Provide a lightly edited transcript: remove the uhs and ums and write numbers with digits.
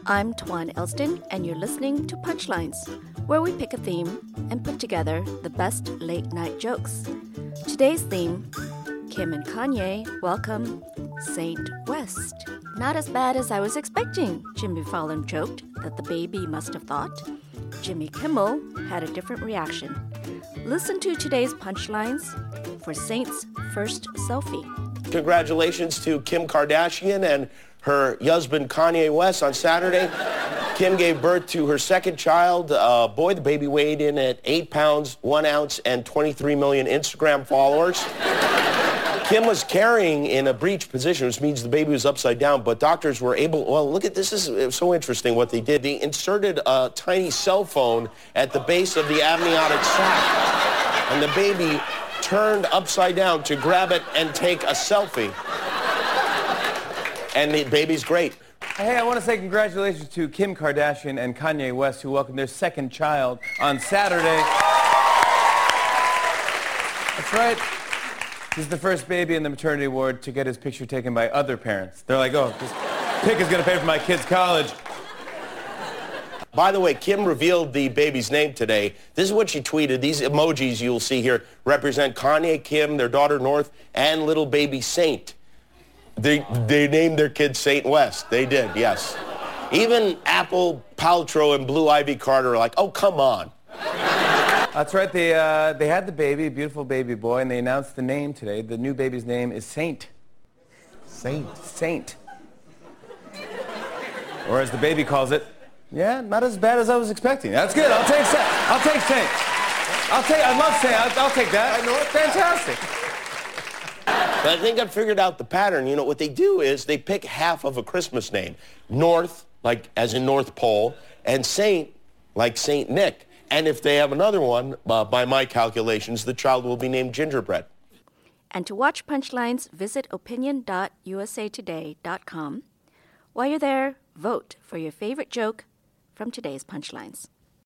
I'm Tuan Elston, and you're listening to Punchlines, where we pick a theme and put together the best late-night jokes. Today's theme, Kim and Kanye welcome Saint West. Not as bad as I was expecting, Jimmy Fallon joked that the baby must have thought. Jimmy Kimmel had a different reaction. Listen to today's Punchlines for Saint's first selfie. Congratulations to Kim Kardashian and her husband Kanye West on Saturday. Kim gave birth to her second child, boy. The baby weighed in at 8 pounds, 1 ounce, and 23 million Instagram followers. Kim was carrying in a breech position, which means the baby was upside down, but doctors were able, well, look at this, it was so interesting what they did. They inserted a tiny cell phone at the base of the amniotic sac, and the baby turned upside down to grab it and take a selfie. And the baby's great. Hey, I want to say congratulations to Kim Kardashian and Kanye West, who welcomed their second child on Saturday. That's right. He's the first baby in the maternity ward to get his picture taken by other parents. They're like, oh, this pic is going to pay for my kid's college. By the way, Kim revealed the baby's name today. This is what she tweeted. These emojis you'll see here represent Kanye, Kim, their daughter North, and little baby Saint. They named their kid Saint West. They did, yes. Even Apple, Paltrow, and Blue Ivy Carter are like, oh, come on. That's right. They had the baby, a beautiful baby boy, and they announced the name today. The new baby's name is Saint. Saint. Or as the baby calls it, yeah, not as bad as I was expecting. That's good. I'll take Saint. I love Saint. I'll take that. I know it. Fantastic. But I think I've figured out the pattern. You know, what they do is they pick half of a Christmas name. North, like as in North Pole, and Saint, like Saint Nick. And if they have another one, by my calculations, the child will be named Gingerbread. And to watch Punchlines, visit opinion.usatoday.com. While you're there, vote for your favorite joke from today's Punchlines.